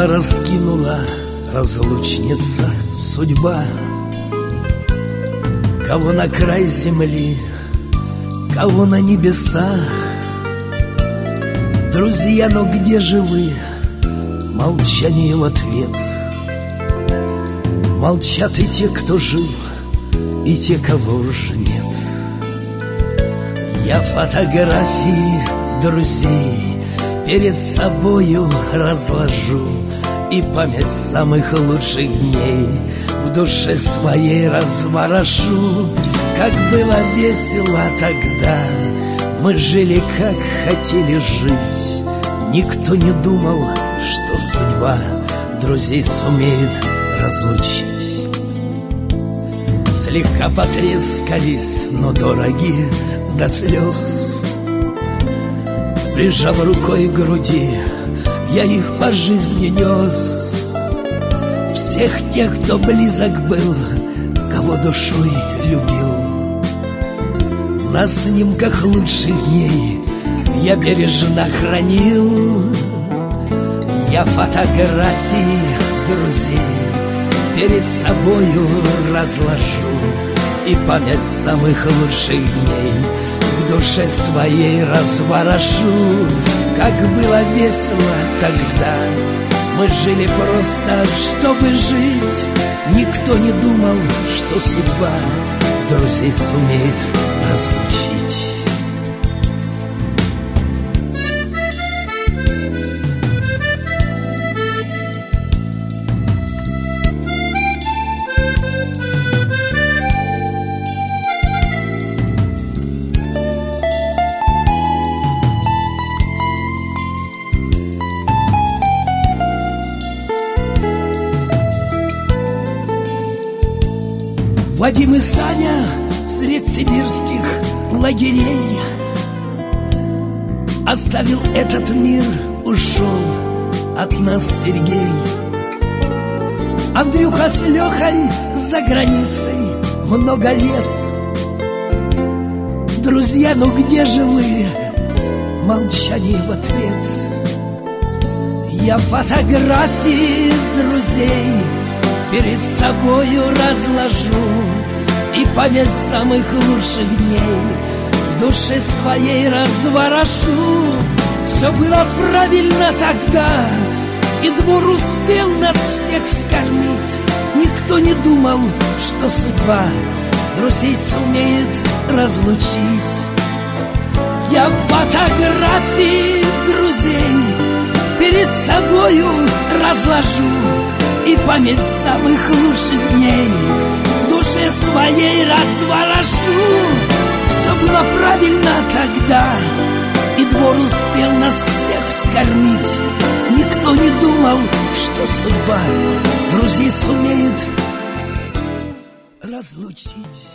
Рука раскинула, разлучница судьба. Кого на край земли, кого на небеса. Друзья, но где же вы? Молчание в ответ. Молчат и те, кто жил, и те, кого уже нет. Я фотографии друзей перед собою разложу, и память самых лучших дней в душе своей разворожу. Как было весело тогда, мы жили, как хотели жить. Никто не думал, что судьба друзей сумеет разлучить. Слегка потрескались, но дороги до слез. Прижав рукой к груди, я их по жизни нес. Всех тех, кто близок был, кого душой любил. На снимках лучших дней я бережно хранил. Я фотографии друзей перед собою разложу, и память самых лучших дней в душе своей разворожу. Как было весело тогда, мы жили просто, чтобы жить. Никто не думал, что судьба друзей сумеет разлучить. Вадим и Саня средь сибирских лагерей. Оставил этот мир, ушел от нас Сергей. Андрюха с Лехой за границей много лет. Друзья, ну где же вы? Молчание в ответ. Я фотографии друзей перед собою разложу, и память самых лучших дней в душе своей разворожу. Все было правильно тогда, и двор успел нас всех вскормить. Никто не думал, что судьба друзей сумеет разлучить. Я фотографии друзей перед собою разложу, и память самых лучших дней в душе своей разворожу. Все было правильно тогда, и двор успел нас всех вскормить. Никто не думал, что судьба друзей сумеет разлучить.